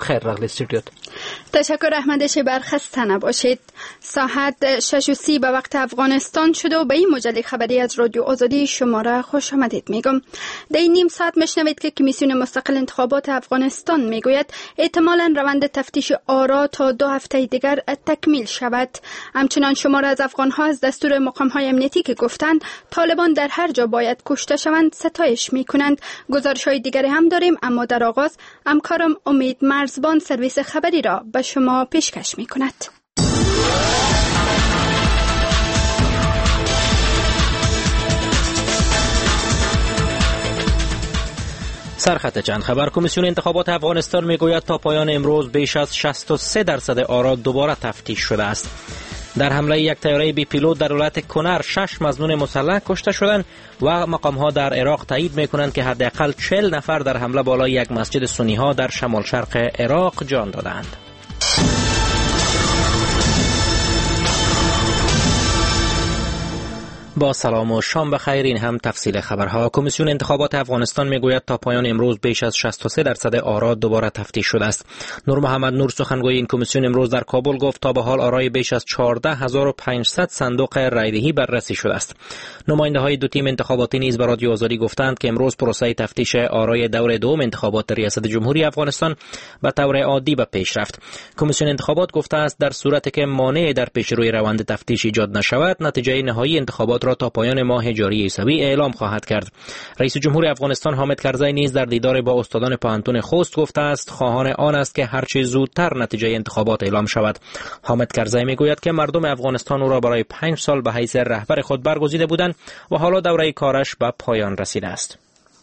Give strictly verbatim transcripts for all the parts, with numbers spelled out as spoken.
بخیر راغلی استودیو. تشکر احمد شیبر، خسته نباشید. ساعت شش و سی به وقت افغانستان شد و به این مجله خبری از رادیو آزادی شما را خوش آمدید میگم. در این نیم ساعت میشنوید که کمیسیون مستقل انتخابات افغانستان میگوید احتمالاً روند تفتیش آرا تا دو هفته دیگر تکمیل شود. همچنان شمار از افغانها از دستور مقام‌های امنیتی که گفتند طالبان در هر جا باید کشته شوند ستایش میکنند. گزارش‌های دیگری هم داریم، اما در آغاز همکارم امید مرزبان سرویس خبری را به شما پیشکش میکند. سرخط چند خبر. کمیسیون انتخابات افغانستان میگوید تا پایان امروز بیش از شصت و سه درصد آرا دوباره تفتیش شده است. در حمله یک طیاره بی پیلوت در ولایت کنر شش مظنون مسلح کشته شدند و مقام‌ها در عراق تایید می‌کنند که حداقل چهل نفر در حمله بالای یک مسجد سنی‌ها در شمال شرق عراق جان دادند. با سلام و شام بخیر. این هم تفصیل خبرها. کمیسیون انتخابات افغانستان میگوید تا پایان امروز بیش از شصت و سه درصد آرا دوباره تفتیش شده است. نور محمد نور سخنگوی این کمیسیون امروز در کابل گفت تا به حال آرای بیش از چهارده هزار و پانصد صندوق رایدهی بررسی شده است. نماینده های دو تیم انتخاباتی نیز به رادیو آزادی گفتند که امروز پروسه تفتیش آرای دور دوم انتخابات ریاست جمهوری افغانستان به طور عادی به پیش رفت. کمیسیون انتخابات گفته است در صورتی که مانع در پیشروی روند تفتیش ایجاد نشود، نتیجه نهایی انتخابات را تا پایان ماه جاری عیسوی اعلام خواهد کرد. رئیس جمهور افغانستان حامد کرزی نیز در دیدار با استادان پوهنتون خوست گفته است خواهان آن است که هر چه زودتر نتیجه انتخابات اعلام شود. حامد کرزی میگوید که مردم افغانستان او را برای پنج سال به حیث رهبر خود برگزیده بودند و حالا دوره کارش به پایان رسیده است.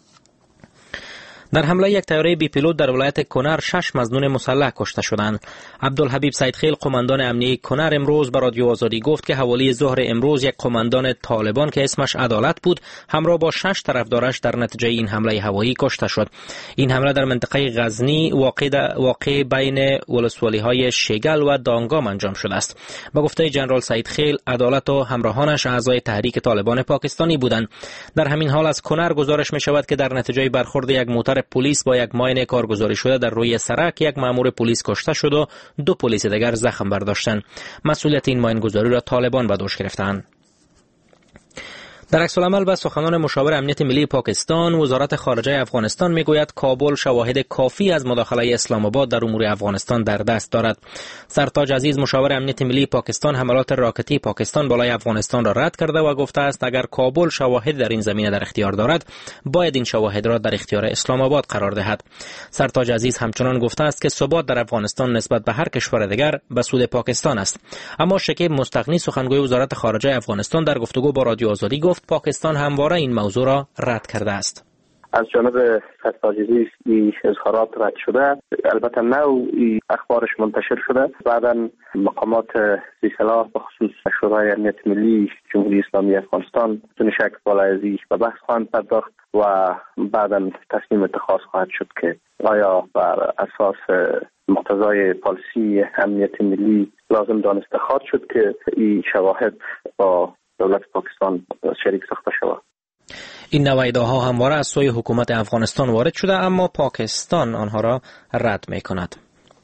در حمله یک طیاره بی پیلوت در ولایت کنر شش مظنون مسلح کشته شدند. عبدالحبیب سیدخیل قماندان امنیه کنر امروز به رادیو آزادی گفت که حوالی ظهر امروز یک قماندان طالبان که اسمش عدالت بود همراه با شش طرفدارش در نتیجه این حمله هوایی کشته شد. این حمله در منطقه غزنی واقع واقع بین ولسوالی‌های شگل و دانگام انجام شده است. به گفته جنرال سیدخیل، عدالت و همراهانش اعضای تحریک طالبان پاکستانی بودند. در همین حال از کنر گزارش می شود که در نتیجه برخورد یک موتر پلیس با یک ماین کارگزاری شده در روی سرک یک مأمور پلیس کشته شد و دو پلیس دیگر زخم برداشتند. مسئولیت این ماین گذاری را طالبان به دوش گرفتند. در عکس العمل به سخنان مشاور امنیت ملی پاکستان، وزارت خارجه افغانستان میگوید کابل شواهد کافی از مداخله اسلام آباد در امور افغانستان در دست دارد. سرتاج عزیز مشاور امنیت ملی پاکستان حملات راکتی پاکستان بالای افغانستان را رد کرده و گفته است اگر کابل شواهد در این زمینه در اختیار دارد باید این شواهد را در اختیار اسلام آباد قرار دهد. سرتاج عزیز همچنان گفته است که ثبات در افغانستان نسبت به هر کشور دیگر به سود پاکستان است. اما شکیب مستغنی سخنگوی وزارت خارجه افغانستان در گفتگو با رادیو آزادی گفت پاکستان همواره این موضوع را رد کرده است. از جانب سرتاج عزیز این اظهارات رد شده، البته نو اخبارش منتشر شده. بعدا مقامات ذی صلاح به خصوص شورای امنیت ملی جمهوری اسلامی افغانستان بدون شک بالای ازی به بحث خواهند پرداخت و بعدا تصمیم اتخاذ خواهد شد که آیا بر اساس مقتضای پالیسی امنیت ملی لازم دانسته خواهد شد که این شواهد با دولت پاکستان شریک ساخته شود. این نوع ادعاها همواره از سوی حکومت افغانستان وارد شده، اما پاکستان آنها را رد می‌کند.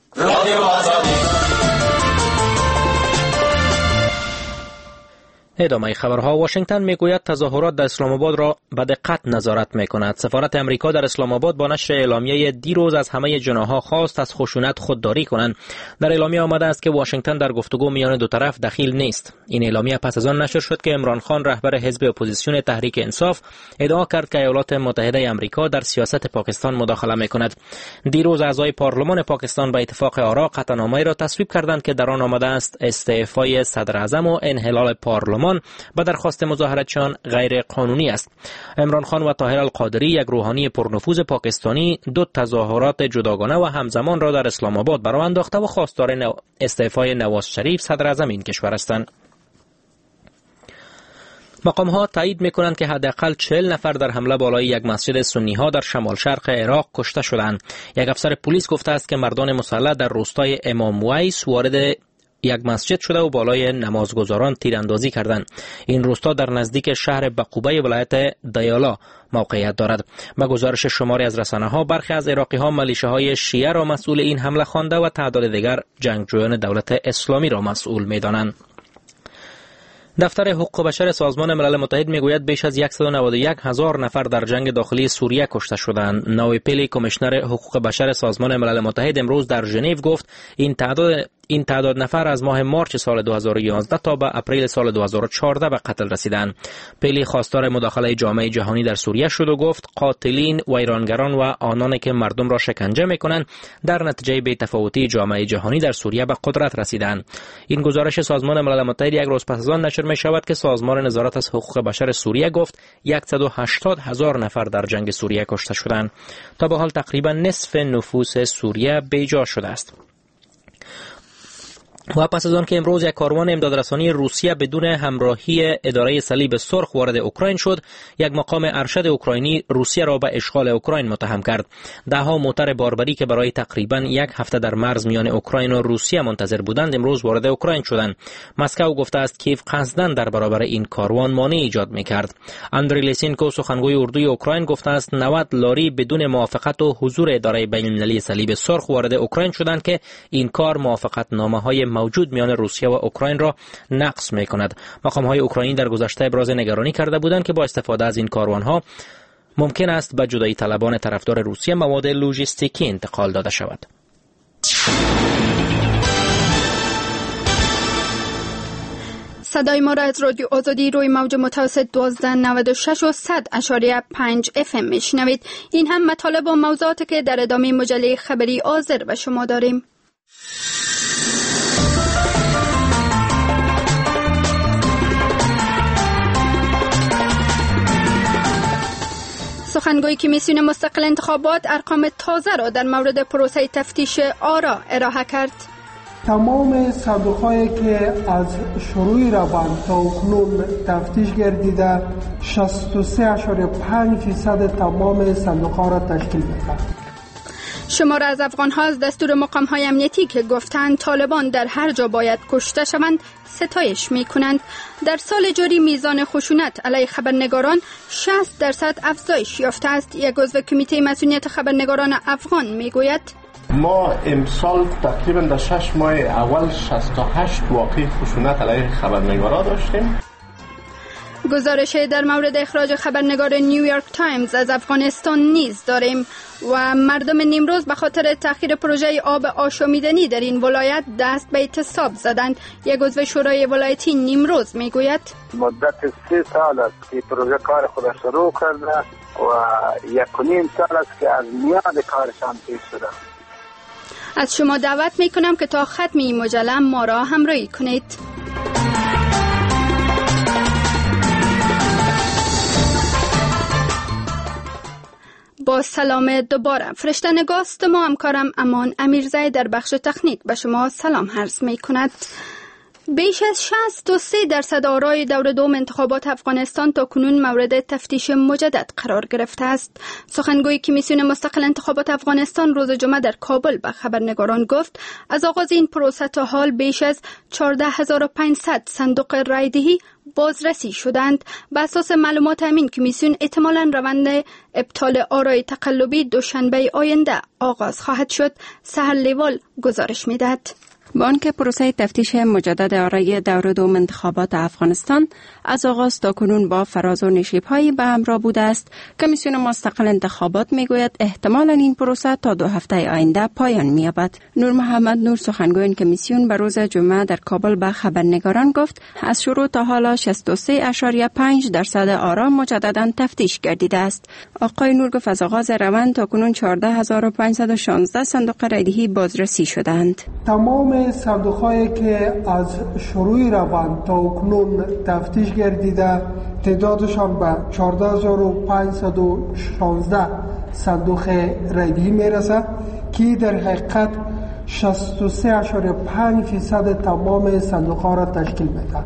ادامه خبرها. واشنگتن میگوید تظاهرات در اسلام آباد را به دقت نظارت میکند. سفارت امریکا در اسلام آباد با نشر اعلامیه دیروز از همه جناح‌ها خواست از خشونت خودداری کنند. در اعلامیه آمده است که واشنگتن در گفتگو میان دو طرف دخیل نیست. این اعلامیه پس از آن نشر شد که عمران خان رهبر حزب اپوزیسیون تحریک انصاف ادعا کرد که ایالات متحده آمریکا در سیاست پاکستان مداخله میکند. دیروز اعضای پارلمان پاکستان به اتفاق آرا قطعنامه‌ای را تصویب کردند که در آن آمده است استعفای صدر اعظم و انحلال پارلمان با درخواست مظاهرتشان غیر قانونی است. عمران خان و طاهر القادری، یک روحانی پرنفوذ پاکستانی، دو تظاهرات جداگانه و همزمان را در اسلام آباد برآورده انداخته و خواستار نو... استعفای نواز شریف صدر اعظم این کشور هستند. مقام‌ها تایید می‌کنند که حداقل چهل نفر در حمله بالای یک مسجد سنی‌ها در شمال شرق عراق کشته شدند. یک افسر پلیس گفته است که مردان مسلح در روستای امام ویس وارد یک مسجد شده و بالای نمازگزاران تیراندازی کردند. این روستا در نزدیک شهر بقوبه ولایت دیالا موقعیت دارد. با گزارش شماری از رسانه‌ها، برخی از عراقی‌ها ملیشه‌های شیعه را مسئول این حمله خوانده و تعداد دیگر جنگجویان دولت اسلامی را مسئول می‌دانند. دفتر حقوق بشر سازمان ملل متحد میگوید بیش از صد و نود و یک هزار نفر در جنگ داخلی سوریه کشته شدند. نوی پیلی، کمیشنر حقوق بشر سازمان ملل متحد، امروز در ژنو گفت این تعداد این تعداد نفر از ماه مارچ سال دو هزار و یازده تا به اپریل سال دو هزار و چهارده به قتل رسیدند. پیلی خواستار مداخله جامعه جهانی در سوریه شد و گفت قاتلین، ویرانگران و آنانی که مردم را شکنجه میکنند در نتیجه بی‌تفاوتی جامعه جهانی در سوریه به قدرت رسیدند. این گزارش سازمان ملل متحد یک روز پس از آن نشر می شود که سازمان نظارت از حقوق بشر سوریه گفت صد و هشتاد هزار نفر در جنگ سوریه کشته شدند. تا به حال تقریبا نصف نفوس سوریه بیجا شده است. و پس از آن که امروز یک کاروان امدادرسانی روسیه بدون همراهی اداره صلیب سرخ وارد اوکراین شد، یک مقام ارشد اوکراینی روسیه را به اشغال اوکراین متهم کرد. دهها موتر باربری که برای تقریبا یک هفته در مرز میان اوکراین و روسیه منتظر بودند امروز وارد اوکراین شدند. مسکو گفته است کیف قصداً در برابر این کاروان مانع ایجاد می‌کرد. اندری لیسینکو، سخنگوی اردوی اوکراین، گفته است نود لاری بدون موافقت و حضور اداره بین‌المللی صلیب سرخ وارد اوکراین شدند که این کار موافقت نامه‌های موجود میان روسیه و اوکراین را نقض می‌کند. مقام‌های اوکراینی در گذشته ابراز نگرانی کرده بودند که با استفاده از این کاروان‌ها ممکن است به جدایی طلبان طرفدار روسیه مواد لوجستیکی انتقال داده شود. صدای ما را از رادیو آزادی روی موج متوسط دوازده نود و شش و صد اشاریه پنج اف ام میشنوید. این هم مطالب و موضوعاتی که در ادامه مجله خبری آذر به شما داریم. سخنگوی کمیسیون مستقل انتخابات ارقام تازه را در مورد پروسه تفتیش آرا ارائه کرد. تمام صندوق‌هایی که از شروع روند تا اکنون تفتیش گردیده شصت و سه و پنج دهم درصد تمام صندوق‌ها را تشکیل می‌دهد. شمار از افغان‌ها از دستور مقام‌های امنیتی که گفتند طالبان در هر جا باید کشته شوند ستایش می‌کنند. در سال جاری میزان خشونت علیه خبرنگاران شصت درصد افزایش یافته است. یک عضو کمیته مسئولیت خبرنگاران افغان می‌گوید ما امسال تقریبا در شش ماه اول شصت و هشت واقعه خشونت علیه خبرنگاران داشتیم. گزارش در مورد اخراج خبرنگار نیویورک تایمز از افغانستان نیز داریم و مردم نیمروز به خاطر تأخیر پروژه آب آشامیدنی در این ولایت دست به اعتصاب زدند. یک عضو شورای ولایتی نیمروز میگوید مدت سه سال است که پروژه کار خودش شروع کرده و یک و نیم سال است که از میاد کارشان پیش شده. از شما دعوت میکنم که تا ختم این مجله ما را همراهی کنید. با سلام دوباره. فرشته نگاست ما همکارم امان امیرزای در بخش تکنیک به شما سلام عرض می کند. بیش از شصت و سه درصد آرای دور دوم انتخابات افغانستان تا کنون مورد تفتیش مجدد قرار گرفته است. سخنگوی کمیسیون مستقل انتخابات افغانستان روز جمعه در کابل به خبرنگاران گفت از آغاز این پروسه تا حال بیش از چهارده هزار و پانصد صندوق رایدهی بازرسی شدند. بر اساس معلومات همین کمیسیون احتمالاً روند ابطال آرای تقلبی دوشنبه آینده آغاز خواهد شد. سهر لیوال گزارش می‌دهد. با آنکه پروسه تفتیش مجدد آرای دور دوم انتخابات افغانستان از آغاز تا کنون با فراز و نشیب‌هایی به همراه بوده است، کمیسیون مستقل انتخابات میگوید احتمالاً این پروسه تا دو هفته آینده پایان می‌یابد. نور محمد نور، سخنگوی این کمیسیون، به روز جمعه در کابل به خبرنگاران گفت از شروع تا حالا شصت و سه اشاریه پنج درصد آرا مجدداً تفتیش گردیده است. آقای نور گفت از آغاز روند تا کنون چهارده هزار و پانصد و شانزده صندوق رایدهی بازرسی شدند. تمام صندوق‌هایی که از شروع روند تا اکنون تفتیش گردیده تعدادشان به چهارده هزار و پانصد و شانزده صندوق رایدهی میرسد که در حقیقت شصت و سه و پنج دهم درصد تمام صندوق‌ها را تشکیل می‌دهد.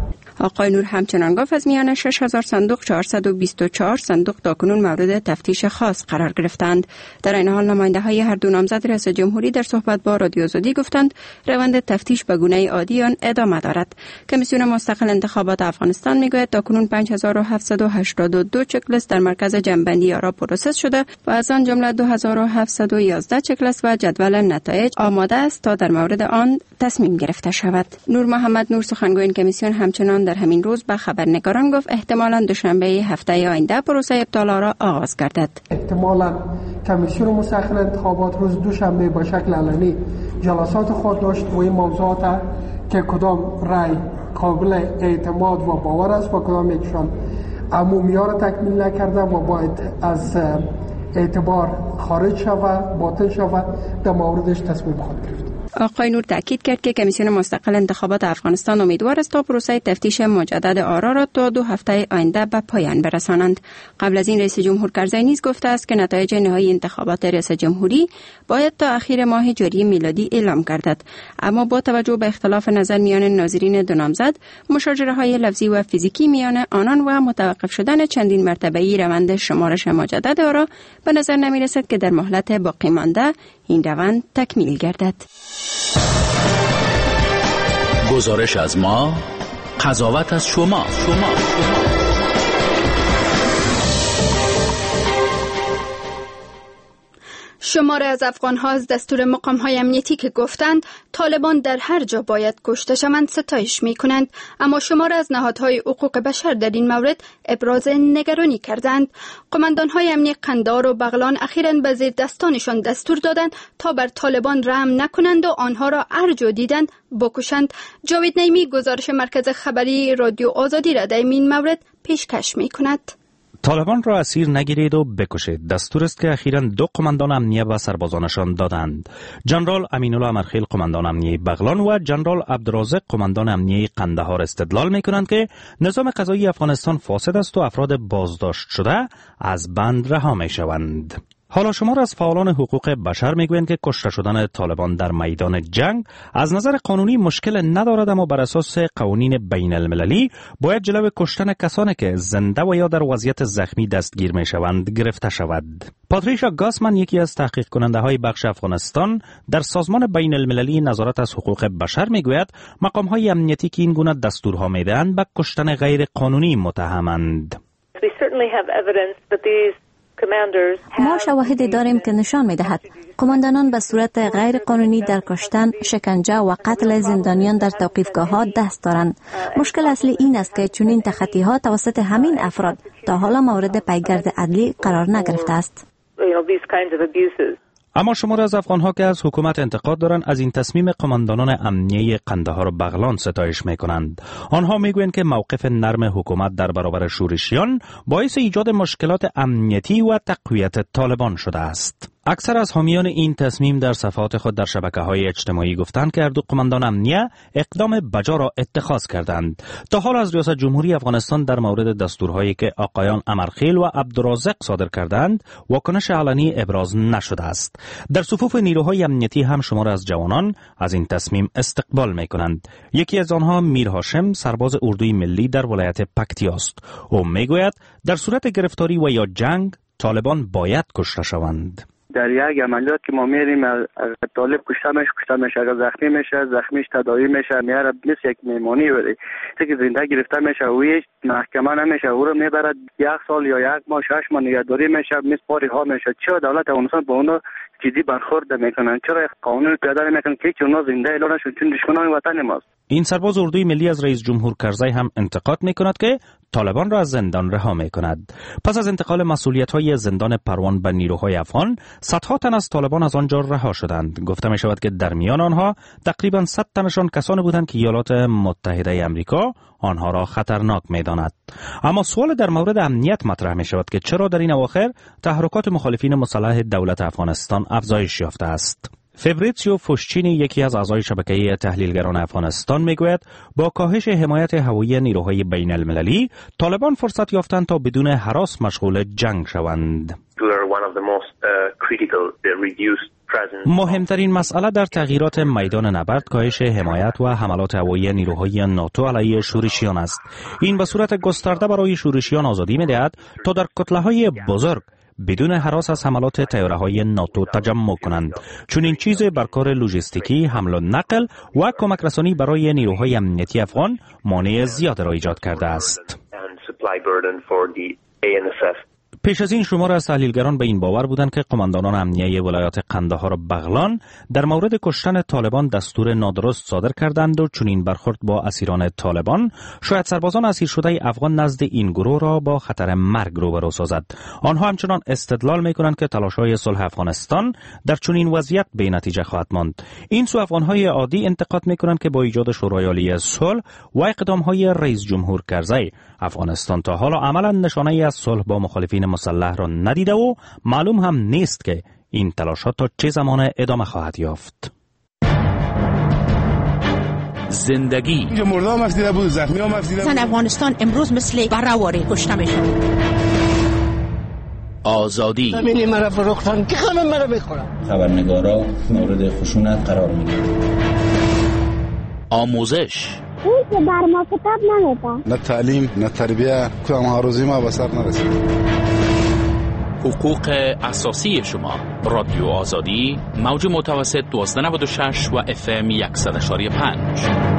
آقای نور همچنان گفت از میان شش هزار صندوق چهارصد و بیست و چهار صندوق تاکنون مورد تفتیش خاص قرار گرفتند. در این حال نماینده های هر دو نامزد ریاست جمهوری در صحبت با رادیو آزادی گفتند روند تفتیش به گونه عادی آن ادامه دارد. کمیسیون مستقل انتخابات افغانستان میگوید تاکنون پنج هزار و هفتصد و هشتاد و دو چکلیست در مرکز جمع‌بندی آرا پروسس شده و از آن جمله دو هزار و هفتصد و یازده چکلیست و جدول نتایج آماده است تا در مورد آن تصمیم گرفته شود. نور محمد نور سخنگوی کمیسیون همچنان در همین روز به خبرنگاران گفت احتمالاً دوشنبه هفته آینده پروسه ابطال آرا آغاز گردد. احتمالاً کمیسیون مستقل انتخابات روز دوشنبه با شکل علنی جلسات خود داشت و این موضوعات که کدام رای قابل اعتماد و باور است و کدام یکشان عمومی‌ها را تکمیل نکرده و باید از اعتبار خارج شود، باطل شود، در موردش تصمیم خود گرفت. آقای نور تاکید کرد که کمیسیون مستقل انتخابات افغانستان امیدوار است تا پروسه تفتیش مجدد آرا را تا دو هفته آینده به پایان برسانند. قبل از این رئیس جمهور کرزی نیز گفته است که نتایج نهایی انتخابات ریاست جمهوری باید تا اخیر ماه جاری میلادی اعلام گردد. اما با توجه به اختلاف نظر میان ناظرین دو نامزد، مشاجره‌های لفظی و فیزیکی میان آنان و متوقف شدن چندین مرتبه‌ای روند شمارش مجدد آرا به نظر نمی‌رسد که در مهلت باقی مانده این روند تکمیل گردد. گزارش از ما، قضاوت از شما. شما. شماره از افغان‌ها از دستور مقام‌های امنیتی که گفتند طالبان در هر جا باید کشته شوند ستایش می‌کنند، اما شماره از نهادهای حقوق بشر در این مورد ابراز نگرانی کردند. قماندان‌های امنی قندهار و بغلان اخیراً به زیر دستانشان دستور دادند تا بر طالبان رحم نکنند و آنها را هر جا دیدند بکشند. جاوید نعیمی گزارش مرکز خبری رادیو آزادی را در این مورد پیشکش می‌کند. طالبان را اسیر نگیرید و بکشید دستور است که اخیراً دو قماندان امنیه به سربازانشان دادند. جنرال امینالله امرخیل قماندان امنیه بغلان و جنرال عبدالرازق قماندان امنیه قندهار استدلال می‌کنند که نظام قضایی افغانستان فاسد است و افراد بازداشت شده از بند رها می‌شوند. حالا شمار از فعالان حقوق بشر میگویند که کشته شدن طالبان در میدان جنگ از نظر قانونی مشکل ندارد، اما بر اساس قوانین بین المللی باید جلوی کشتن کسانی که زنده و یا در وضعیت زخمی دستگیر میشوند گرفته شود. پاتریشا گاسمن یکی از تحقیق کننده های بخش افغانستان در سازمان بین المللی نظارت از حقوق بشر میگوید مقام های امنیتی که این گونه دستورها میدهند به کشتن غیر قانونی متهمند. ما شواهدی داریم که نشان می‌دهد قماندانان به صورت غیر قانونی در کشتن، شکنجه و قتل زندانیان در توقیفگاه‌ها دست دارند. مشکل اصلی این است که چنین تخطی‌ها توسط همین افراد تا حالا مورد پیگرد عدلی قرار نگرفته است. اما شمار از افغان‌ها که از حکومت انتقاد دارند از این تصمیم قماندانان امنیه قندهار و بغلان ستایش می‌کنند. آنها می‌گویند که موقف نرم حکومت در برابر شورشیان باعث ایجاد مشکلات امنیتی و تقویت طالبان شده است. اکثر از حامیان این تصمیم در صفحات خود در شبکه‌های اجتماعی گفتند که هر دو قماندان امنیه اقدام بجا را اتخاذ کردند. تا حال از ریاست جمهوری افغانستان در مورد دستورهایی که آقایان امرخیل و عبدالرازق صادر کردند واکنش علنی ابراز نشده است. در صفوف نیروهای امنیتی هم شمار از جوانان از این تصمیم استقبال می‌کنند. یکی از آنها میر هاشم سرباز اردوی ملی در ولایت پکتیا است. او میگوید در صورت گرفتاری و یا جنگ طالبان باید کشته شوند. در یک عملیات که ما میریم طالب کشته میشه کشته میشه اگر زخمی میشه زخمیش تداوی میشه میاره مثل یک میمونی بره که زنده گرفته میشه و هیچ محکمه نمیشه او رو میبرد یک سال یا یک ماه شش ماه نگهداری میشه مثل پاری ها میشه. چرا دولت افغانستان با اونا جدی برخورد میکنن؟ چرا قانون پیاده نمیکنن که اونا زنده اعلان شدن چون دشمنان وطن ماست؟ این سرباز اردوی ملی از رئیس جمهور کرزی هم انتقاد میکند که طالبان را از زندان رها میکند. پس از انتقال مسئولیت‌های زندان پروان به نیروهای افغان، صدها تن از طالبان از آنجا رها شدند. گفته می شود که در میان آنها تقریبا صد تنشان کسانی بودند که ایالات متحده آمریکا آنها را خطرناک می‌داند. اما سوال در مورد امنیت مطرح می شود که چرا در این اواخر تحرکات مخالفین مسلح دولت افغانستان افزایش یافته است. فبریتسیو فوشچینی یکی از اعضای شبکه تحلیلگران افغانستان میگوید با کاهش حمایت هوایی نیروهای بین المللی طالبان فرصت یافتند تا بدون هراس مشغول جنگ شوند. مهمترین مسئله در تغییرات میدان نبرد کاهش حمایت و حملات هوایی نیروهای ناتو علیه شورشیان است. این به صورت گسترده برای شورشیان آزادی می‌دهد تا در کتله‌های بزرگ بدون هراس از حملات طیاره‌های ناتو تجمع کنند. چون این چیز بر کار لوجستیکی، حمل و نقل و کمک رسانی برای نیروهای امنیتی افغان مانع زیاد را ایجاد کرده است. پیش از این شمار از تحلیلگران به این باور بودند که قماندانان امنیه ولایات قندهار و بغلان در مورد کشتن طالبان دستور نادرست صادر کردند و چنین برخورد با اسیران طالبان شاید سربازان اسیر شده افغان نزد این گروه را با خطر مرگ روبرو سازد. آنها همچنان استدلال می‌کنند که تلاش‌های صلح افغانستان در چنین وضعیت بی نتیجه خواهد ماند. این سو افغان‌های عادی انتقاد می‌کنند که با ایجاد شورای عالی صلح و اقدام‌های رئیس جمهور کرزی افغانستان تا حالا عملاً نشانه‌ای از صلح با مخالفین مسلح را ندیده و معلوم هم نیست که این تلاشات تا چه زمان ادامه خواهد یافت. زندگی مردم افزیده بود، زخمی هم افزیده بود. زن افغانستان امروز مثل برآوری کشته میشن. آزادی زمینی مرا فروختن که همه مرا بخورن. خبرنگارا مورد خشونت قرار میگیرن. آموزش اون که بر ما کتاب نمیده. نه تعلیم نه تربیه کدام هاروزی ما به سر نرسید. حقوق اساسی شما. رادیو آزادی موج متوسط دوازده نود و شش و اف ام صد و یک و پنج.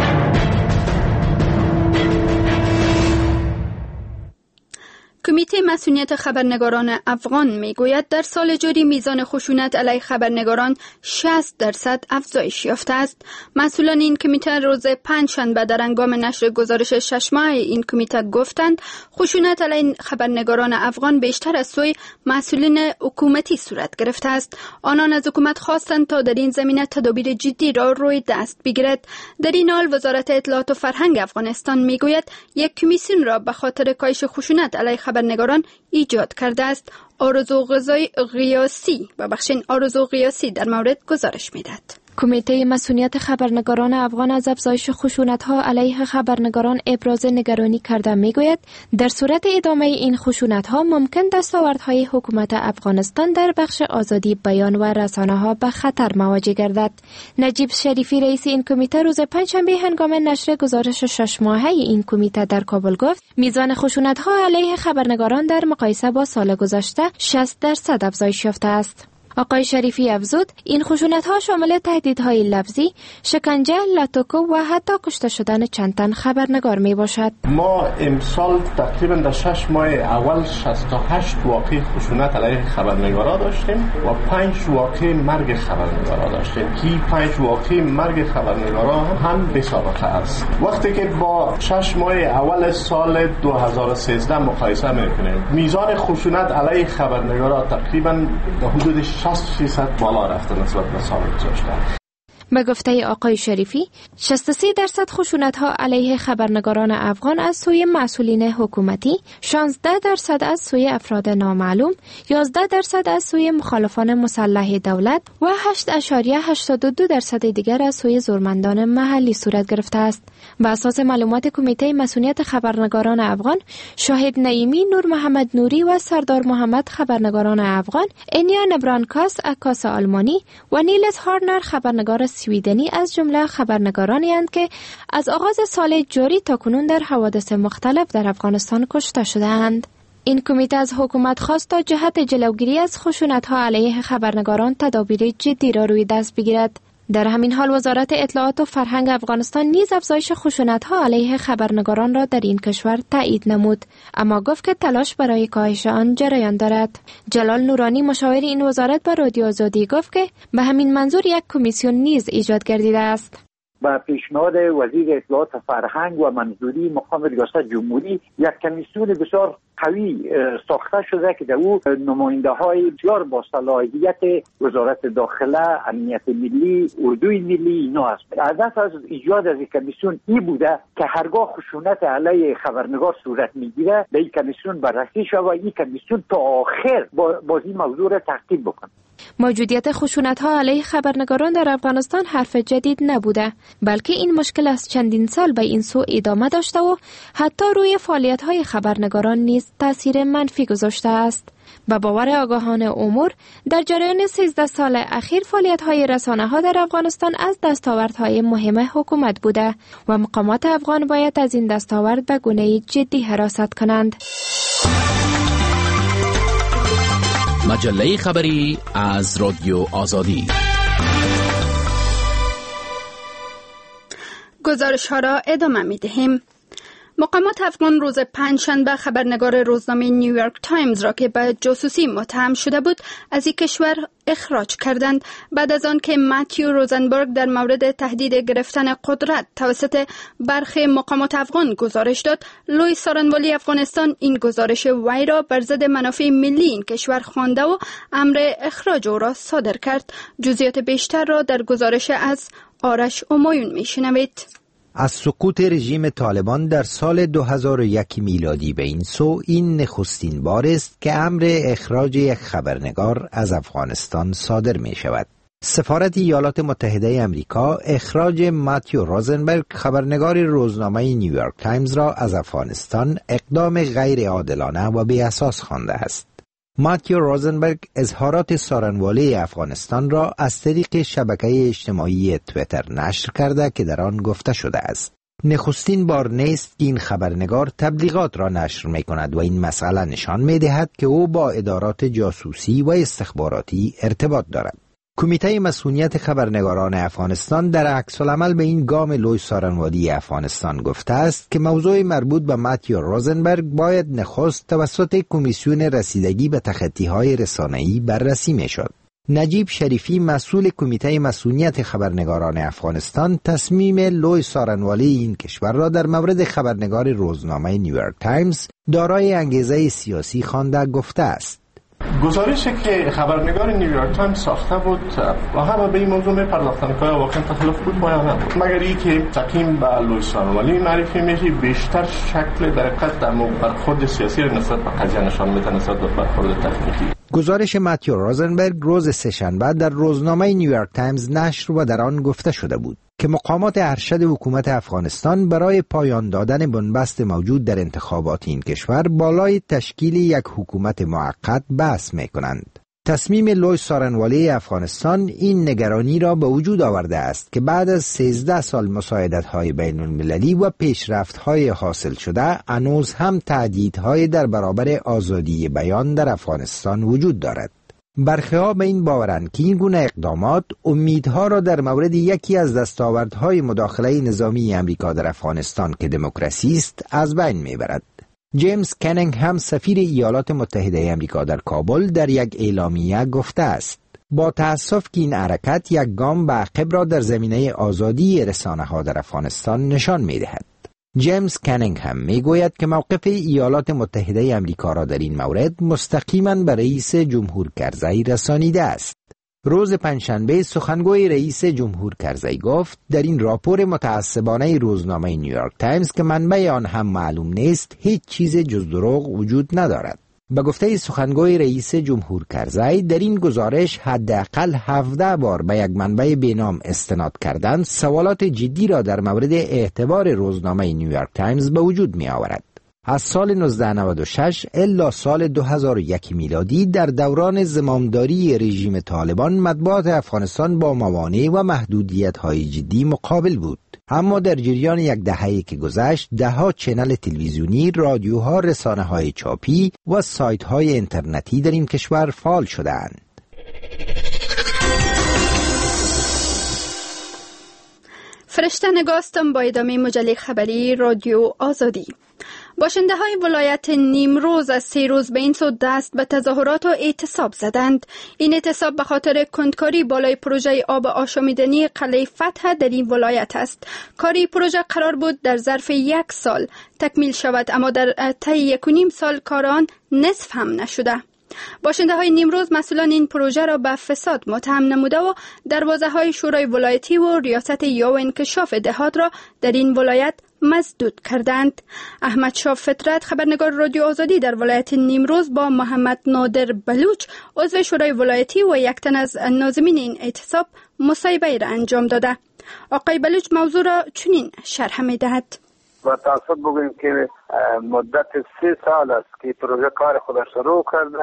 کمیته مسئولیت خبرنگاران افغان میگوید در سال جاری میزان خشونت علیه خبرنگاران شصت درصد افزایش یافته است. مسئولان این کمیته روز پنجشنبه در هنگام نشر گزارش شش ماهه این کمیته گفتند خشونت علیه خبرنگاران افغان بیشتر از سوی مسئولین حکومتی صورت گرفته است. آنان از حکومت خواستند تا در این زمینه تدابیر جدی را روی دست بگیرد. در این حال وزارت اطلاعات و فرهنگ افغانستان میگوید یک کمیسیون را به خاطر کاهش خشونت علیه خبرنگاران ایجاد کرده است. آرزو غزای قیاسی و بخشین آرزو قیاسی در مورد گزارش میداد. کمیته مسئولیت خبرنگاران افغان از افزایش خشونت‌ها علیه خبرنگاران ابراز نگرانی کرده میگوید در صورت ادامه این خشونت‌ها ممکن دستاوردهای حکومت افغانستان در بخش آزادی بیان و رسانه‌ها به خطر مواجه گردد. نجیب شریفی رئیس این کمیته روز پنجشنبه هنگام نشر گزارش شش ماهه این کمیته در کابل گفت میزان خشونت‌ها علیه خبرنگاران در مقایسه با سال گذشته شصت درصد افزایش یافته است. آقای شریفی افزود این خشونت‌ها شامل تهدیدهای لفظی، شکنجه، لطوکو و حتی کشته شدن چند تن خبرنگار می باشد. ما امسال تقریبا در شش ماه اول شصت و هشت واقع خشونت علیه خبرنگارا داشتیم و پنج واقع مرگ خبرنگارا داشتیم. کی پنج واقع مرگ خبرنگارا هم به سابقه است. وقتی که با شش ماه اول سال دو هزار و سیزده مقایسه می‌کنیم میزان خشونت علیه خبرنگارا تقریبا در حدود شصت درصد بالا رفته نسبت به سال گذشته. به گفته آقای شریفی، شصت و سه درصد خشونت‌ها علیه خبرنگاران افغان از سوی مسئولین حکومتی، شانزده درصد از سوی افراد نامعلوم، یازده درصد از سوی مخالفان مسلح دولت و هشت ممیز هشتاد و دو درصد دیگر از سوی زورمندان محلی صورت گرفته است. بر اساس معلومات کمیته مسئولیت خبرنگاران افغان، شاهد نعیمی، نور محمد نوری و سردار محمد خبرنگاران افغان، انیا نبرانکاس عکاس آلمانی و نیلس هارنر خبرنگار سویدنی از جمله خبرنگارانی اند که از آغاز سال جاری تا کنون در حوادث مختلف در افغانستان کشته شده‌اند. این کمیته از حکومت خواست تا جهت جلوگیری از خشونت‌ها علیه خبرنگاران تدابیر جدی را روی دست بگیرد. در همین حال وزارت اطلاعات و فرهنگ افغانستان نیز افزایش خشونت‌ها علیه خبرنگاران را در این کشور تایید نمود، اما گفت که تلاش برای کاهش آن جریان دارد. جلال نورانی مشاور این وزارت با رادیو آزادی گفت که به همین منظور یک کمیسیون نیز ایجاد گردیده است. با پیشنهاد وزیر اطلاعات و فرهنگ و منظوری مقام ریاست جمهوری یک کمیسیون بسیار قوی ساخته شده که در او نماینده های بسیار با صلاحیت وزارت داخله، امنیت ملی، اردوی ملی اینا است. هدف از ایجاد از این کمیسیون این بوده که هرگاه خشونت علیه خبرنگار صورت میگیره به این کمیسیون بررسی شود و این کمیسیون تا آخر باز این موضوع را تعقیب بکنه. موجودیت خشونت‌ها علیه خبرنگاران در افغانستان حرف جدید نبوده، بلکه این مشکل از چندین سال به این سو ادامه داشته و حتی روی فعالیت‌های خبرنگاران نیز تأثیر منفی گذاشته است. به باور آگاهان امور در جریان سیزده سال اخیر فعالیت‌های رسانه‌ها در افغانستان از دستاوردهای مهم حکومت بوده و مقامات افغان باید از این دستاورد به گونه‌ای جدی حراست کنند. مجله خبری از رادیو آزادی. گزارش ها را ادامه می دهیم. مقامات افغان روز پنجشنبه خبرنگار روزنامه نیویورک تایمز را که به جاسوسی متهم شده بود از این کشور اخراج کردند بعد از آن که ماتیو روزنبرگ در مورد تهدید گرفتن قدرت توسط برخی مقامات افغان گزارش داد. لوی سارنوالی افغانستان این گزارش وی را بر ضد منافع ملی این کشور خوانده و امر اخراج او را صادر کرد. جزئیات بیشتر را در گزارش از آرش امایون میشنوید. از سقوط رژیم طالبان در سال دو هزار و یک میلادی به این سو این نخستین بار است که امر اخراج یک خبرنگار از افغانستان صادر می شود. سفارت ایالات متحده امریکا اخراج ماتیو روزنبرگ خبرنگار روزنامه نیویورک تایمز را از افغانستان اقدام غیر عادلانه و بی اساس خوانده است. ماتیو روزنبرگ اظهارات سارنوالی افغانستان را از طریق شبکه اجتماعی تویتر نشر کرده که در آن گفته شده است: نخستین بار نیست که این خبرنگار تبلیغات را نشر می کند و این مسئله نشان می دهد که او با ادارات جاسوسی و استخباراتی ارتباط دارد. کمیته مسئولیت خبرنگاران افغانستان در عکس العمل به این گام لوی سارنوالی افغانستان گفته است که موضوع مربوط به ماتیو روزنبرگ باید نخست توسط کمیسیون رسیدگی به تخطی‌های رسانه‌ای بررسی می‌شد. نجیب شریفی مسئول کمیته مسئولیت خبرنگاران افغانستان تصمیم لوی سارنوالی این کشور را در مورد خبرنگار روزنامه نیویورک تایمز دارای انگیزه سیاسی خوانده گفته است: گزارشی که خبرنگار نیویورک تایمز ساخته بود و همه به این موضوع می‌پرداختن که واقعا تخلف بود یا نبود، مگر اینکه تقییم به لوی سارنوالی معرفی میشه بیشتر شکل در حقیقت در برخورد سیاسی نسبت به قضیه نشان میده نسبت به برخورد تکنیکی. گزارش ماتیو روزنبرگ روز سه‌شنبه در روزنامه نیویورک تایمز نشر و در آن گفته شده بود که مقامات ارشد حکومت افغانستان برای پایان دادن بنبست موجود در انتخابات این کشور بالای تشکیل یک حکومت موقت بحث می‌کنند. تصمیم لوی سارنوالی افغانستان این نگرانی را به وجود آورده است که بعد از سیزده سال مساعدت‌های بین‌المللی و پیشرفت‌های حاصل شده هنوز هم تهدیدهای در برابر آزادی بیان در افغانستان وجود دارد. برخی‌ها به این باورند که این گونه اقدامات امیدها را در مورد یکی از دستاوردهای مداخله نظامی امریکا در افغانستان که دموکراسی است از بین میبرد. جیمز کنینگ هم سفیر ایالات متحده امریکا در کابل در یک اعلامیه گفته است: با تأسف که این حرکت یک گام به عقب را در زمینه آزادی رسانه‌ها در افغانستان نشان می‌دهد. جیمز کنینگ هم میگوید که موقف ایالات متحده امریکا را در این مورد مستقیما به رئیس جمهور کرزی رسانیده است. روز پنجشنبه سخنگوی رئیس جمهور کرزی گفت در این راپور متعصبانه روزنامه نیویورک تایمز که منبع آن هم معلوم نیست هیچ چیز جز دروغ وجود ندارد. به گفته سخنگوی رئیس جمهور کرزی در این گزارش حداقل هفده بار به یک منبع بینام استناد کردن سوالات جدی را در مورد اعتبار روزنامه نیویورک تایمز به وجود می آورد. از سال نوزده نود و شش الا سال دو هزار و یک میلادی در دوران زمامداری رژیم طالبان مطبوعات افغانستان با موانع و محدودیت‌های جدی مقابل بود. اما در جریان یک دهه‌ای که گذشت ده‌ها چنل تلویزیونی، رادیوها، رسانه‌های چاپی و سایت‌های اینترنتی در این کشور فعال شدند. فرشته نگاستم با ادامه مجله خبری رادیو آزادی. باشنده های ولایت نیمروز از سه روز به این سو دست به تظاهرات و اعتصاب زدند. این اعتصاب به خاطر کندکاری بالای پروژه آب آشامیدنی قلعه فتح در این ولایت است. کاری پروژه قرار بود در ظرف یک سال تکمیل شود، اما در طی یک و نیم سال کار آن نصف هم نشده. باشنده های نیمروز مسئولان این پروژه را به فساد متهم نموده و دروازه های شورای ولایتی و ریاست یا انکشاف دهات را در این ولایت مسدود کردند. احمد شاه فطرت خبرنگار رادیو آزادی در ولایت نیمروز با محمد نادر بلوچ عضو شورای ولایتی و یک تن از ناظمین این اعتصاب مصاحبه را انجام داده. آقای بلوچ موضوع را چنین شرح می دهد: با تاسف بگوییم که مدت سه سال است که پروژه کار خودش شروع کرده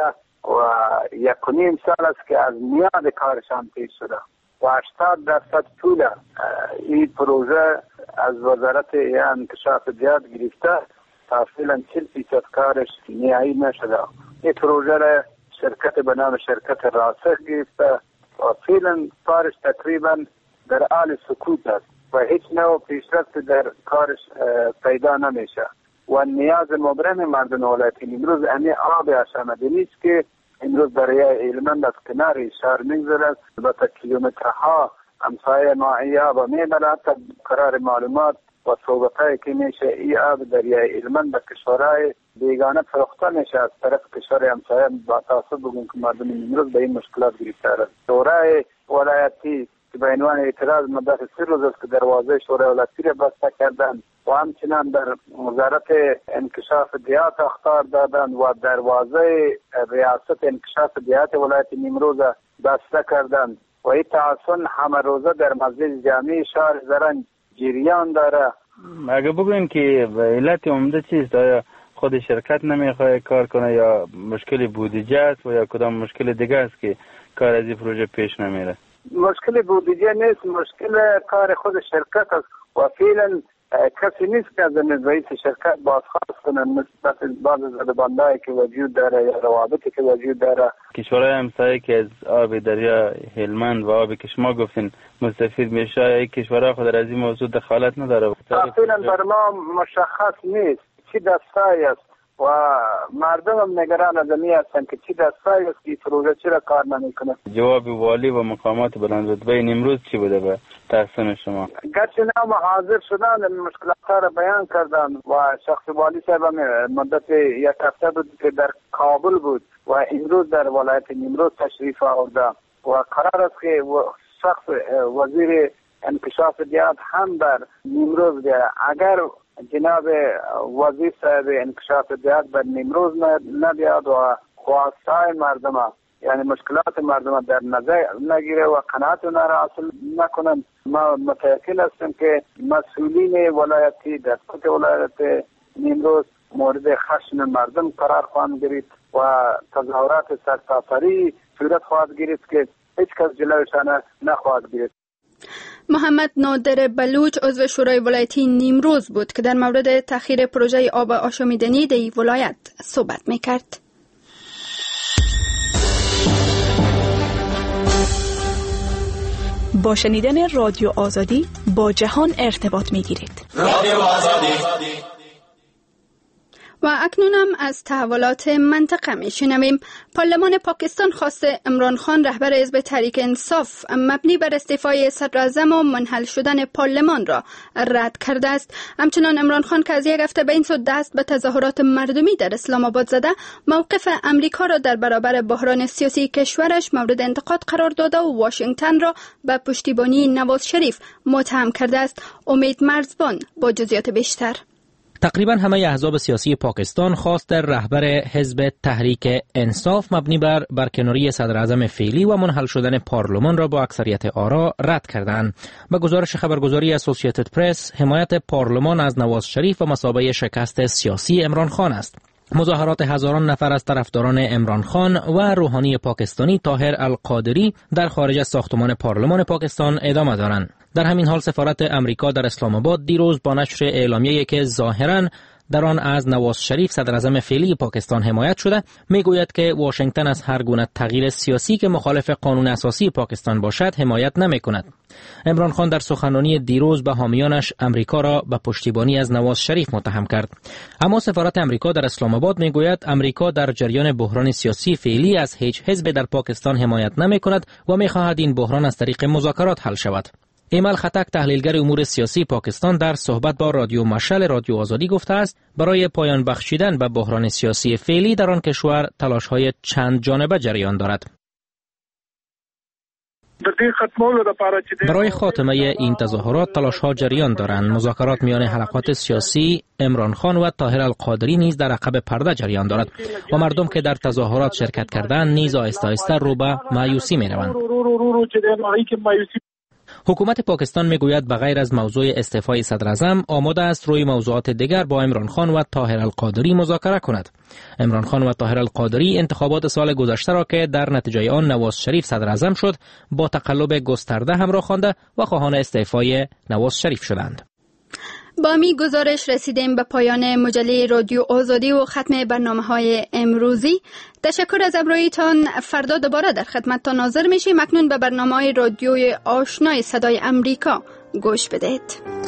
و یک و نیم سال است که از میاد کارشان پیش شده و هشتاد درصد طول این پروژه از وزارت انکشاف زیاد گرفته تا فعلا چهل فیصد کارش نهایی نشده. این پروژه را شرکت به نام شرکت راسخ گرفته و فعلا کارش تقریبا در حال سکوت است و هیچ نوع پیشرفت در کارش پیدا نمیشه و نیاز مبرم مردم ولایت نیمروز همین آب آشامدنی است که امروز دریای هلمند از کنار شهر میگذرد و تا کیلومترها همسایه ما این آب میبرد. حتی قرار معلومات و صحبتایی که میشه این آب دریای هلمند به کشورهای بیگانه فروخته میشه از طرف کشور همسایه با تاسف بگویم که مردم نیمروز به این مشکلات گرفتار است. شورای ولایتی که به عنوان اعتراض مدت سه روز است که دروازه شورای ولایتی را بسته کردند و همچنان در وزارت انکشاف دیات اخطار دادند و دروازه ریاست انکشاف دیات ولایت نیمروز بسته کردند و این تعصن همه روزه در مسجد جامع شهر زرنج جریان داره. اگه بگوین که علت عمده چیست؟ آیا خود شرکت نمیخواد کار کنه یا مشکل بودجه است و یا کدام مشکل دیگه است که کار از این پروژه پیش نمیره؟ مشکل بودجه نیست، مشکل کار خود شرکت است و فعلا کسی نیست که از رئیس شرکت بازخواست کنه نسبت بعض زدبندهایی که وجود داره یا روابطی که وجود داره. کشورهای همسایه که از آب دریا هلمند و آبی که شما گفتین مستفید میشه، این کشورها خود از این موضوع دخالت نداره؟ فعلا بر ما مشخص نیست چی دستایی است و مردم هم نگران از این هستند که چی دستایی است که پروژه چرا کار نمیکنه. جواب والی و مقامات بلند رتبه نیمروز چی بوده به تحسین شما؟ گرچه نام حاضر شدن مشکلات را بیان کردن و شخص والی صاحب مدت یک هفته بود که در کابل بود و امروز در ولایت نیمروز تشریف آورده و قرار است که شخص وزیر انکشاف دیات هم در نیمروز بیاید. اگر جناب وزیر صاحب انکشاف دیات بر نیمروز نبیاد و خواستای مردم یعنی مشکلات مردم در نظر نگیره و قناعت اونها را حاصل نکنند، ما متأکد هستیم که مسئولین ولایتی در سطح ولایت نیمروز مورد خشم مردم قرار خواهند گرفت و تظاهرات سرتاسری صورت خواهد گرفت که هیچ کس جلوشان نخواهد گرفت. محمد نادر بلوچ عضو شورای ولایتی نیمروز بود که در مورد تأخیر پروژه آب آشامیدنی در ولایت صحبت میکرد. با شنیدن رادیو آزادی با جهان ارتباط میگیرید. رادیو آزادی. و اکنونم از تحولات منطقه میشنویم. پارلمان پاکستان خواست عمران خان رهبر حزب تحریک انصاف مبنی بر استعفای صدراعظم و منحل شدن پارلمان را رد کرده است. همچنان عمران خان که از یک هفته به این سو دست به تظاهرات مردمی در اسلام آباد زده، موقف امریکا را در برابر بحران سیاسی کشورش مورد انتقاد قرار داده و واشنگتن را به پشتیبانی نواز شریف متهم کرده است. امید مرزبان با جزئیات بیشتر. تقریبا همه احزاب سیاسی پاکستان خواست در رهبر حزب تحریک انصاف مبنی بر برکناری صدراعظم فعلی و منحل شدن پارلمان را با اکثریت آرا رد کردند. به گزارش خبرگزاری اسوسییتد پرس، حمایت پارلمان از نواز شریف و مثابه شکست سیاسی عمران خان است. مظاهرات هزاران نفر از طرفداران عمران خان و روحانی پاکستانی طاهر القادری در خارج از ساختمان پارلمان پاکستان ادامه دارند. در همین حال سفارت امریکا در اسلام آباد دیروز با نشر اعلامیه‌ای که ظاهراً در آن از نواز شریف صدراعظم فعلی پاکستان حمایت شده، میگوید که واشنگتن از هر گونه تغییر سیاسی که مخالف قانون اساسی پاکستان باشد حمایت نمی‌کند. عمران خان در سخنرانی دیروز به حامیانش امریکا را به پشتیبانی از نواز شریف متهم کرد. اما سفارت امریکا در اسلام آباد میگوید امریکا در جریان بحران سیاسی فعلی از هیچ حزب در پاکستان حمایت نمی‌کند و می‌خواهد این بحران از طریق مذاکرات حل شود. ایمل خطک، تحلیلگر امور سیاسی پاکستان، در صحبت با رادیو مشعل رادیو آزادی گفته است برای پایان بخشیدن به بحران سیاسی فعلی در آن کشور تلاش‌های چند جانبه جریان دارد. برای خاتمه این تظاهرات تلاش‌ها جریان دارند. مذاکرات میان حلقات سیاسی عمران خان و طاهر القادری نیز در عقب پرده جریان دارد و مردم که در تظاهرات شرکت کردند نیز آهسته آهسته رو به مایوسی می‌روند. حکومت پاکستان میگوید بغیر از موضوع استعفای صدر اعظم آماده است روی موضوعات دیگر با عمران خان و طاهر القادری مذاکره کند. عمران خان و طاهر القادری انتخابات سال گذشته را که در نتیجه آن نواز شریف صدر اعظم شد با تقلب گسترده همراه خوانده و خواهان استعفای نواز شریف شدند. با می گزارش رسیدیم به پایان مجله رادیو آزادی و ختم برنامه‌های امروزی. تشکر از همراهیتان. فردا دوباره در خدمتتان حاضر میشیم. اکنون به برنامه‌های رادیوی آشنای صدای امریکا گوش بدید.